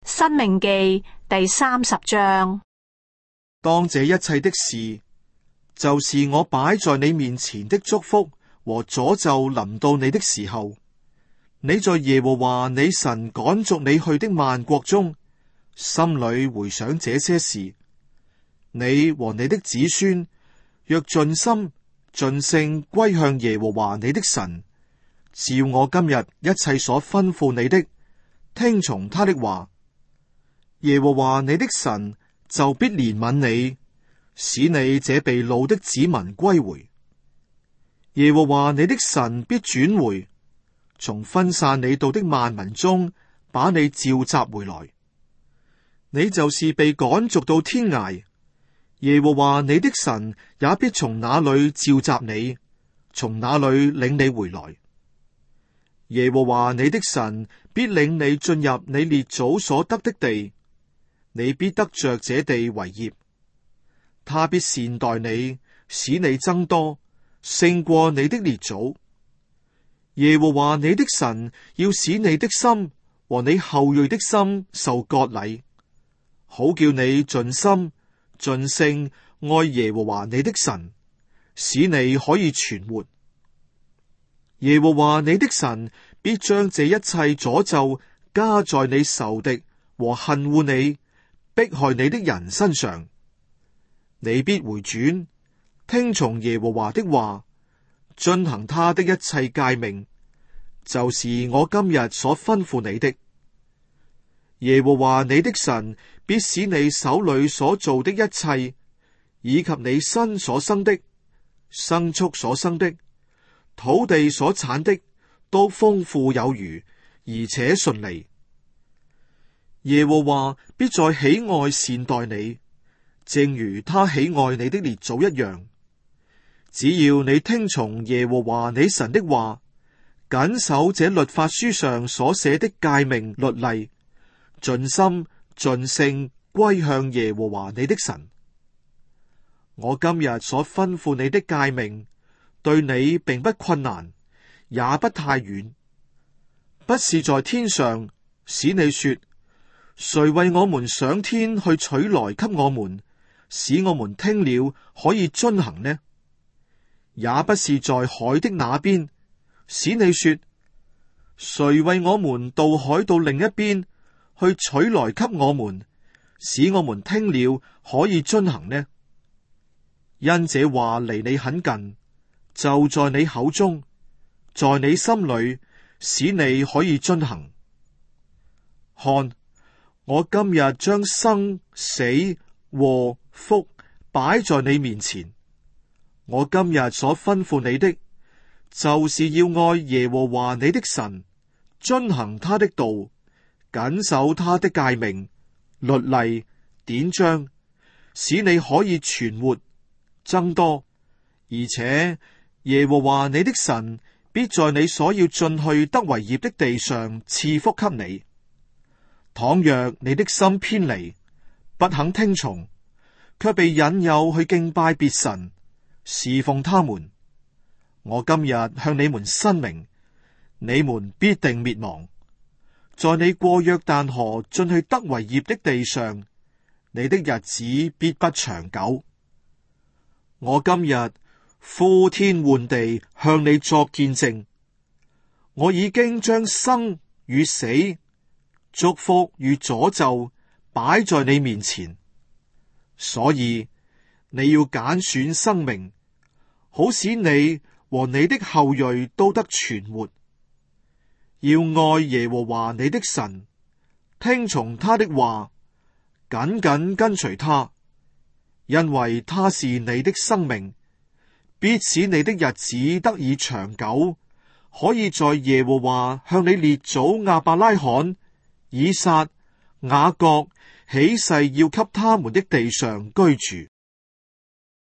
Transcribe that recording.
申命記第30章。 當這一切的事，就是我擺在你面前的祝福和詛咒臨到你的時候，你在耶和華你神趕逐你去的萬國中，心裏回想這些事，你和你的子孫若盡心盡性歸向耶和華你的神，照我今日一切所吩咐你的，聽從他的話，耶和華你的神就必憐憫你，使你這被擄的子民歸回。耶和華你的神必轉回，從分散你到的萬民中把你召集回來。你就是被趕逐到天涯，耶和華你的神也必從那裏召集你，從那裏領你回來。耶和華你的神必領你進入你列祖所得的地，你必得着這地為業。他必善待你，使你增多，勝過你的列祖。耶和華你的神要使你的心和你後裔的心受割禮，好叫你盡心盡性愛耶和華你的神，使你可以存活。耶和華你的神必將這一切詛咒加在你仇敵和恨惡你、迫害你的人身上。你必回轉，聽從耶和華的話，遵行他的一切誡命，就是我今日所吩咐你的。耶和華你的神必使你手裏所做的一切，以及你身所生的、牲畜所生的、土地所產的，都豐富有餘，而且順利。耶和華必再喜愛善待你，正如他喜愛你的列祖一樣。只要你聽從耶和華你神的話，謹守這律法書上所寫的誡命律例，盡心盡性歸向耶和華你的神。我今日所吩咐你的誡命，對你並不困難，也不太遠，不是在天上，使你說，誰為我們上天去取來給我們，使我們聽了可以遵行呢？也不是在海的那邊，使你說，誰為我們渡海到另一邊，去取來給我們，使我們聽了可以遵行呢？因這話離你很近，就在你口中，在你心裏，使你可以遵行。看，我今日將生死禍福擺在你面前。我今日所吩咐你的，就是要愛耶和華你的神，遵行他的道，謹守他的誡命、律例、典章，使你可以存活、增多。而且耶和華你的神必在你所要進去得為業的地上賜福給你。倘若你的心偏離，不肯聽從，卻被引誘去敬拜別神，侍奉他們，我今日向你們申明，你們必定滅亡。在你過約旦河進去得為業的地上，你的日子必不長久。我今日呼天喚地向你作見證，我已經將生與死、祝福與詛咒擺在你面前，所以你要揀選生命，好使你和你的後裔都得存活。要愛耶和華你的神，聽從他的話，緊緊跟隨他，因為他是你的生命，必使你的日子得以長久，可以在耶和華向你列祖亞伯拉罕、以撒、雅各起誓要給他們的地上居住。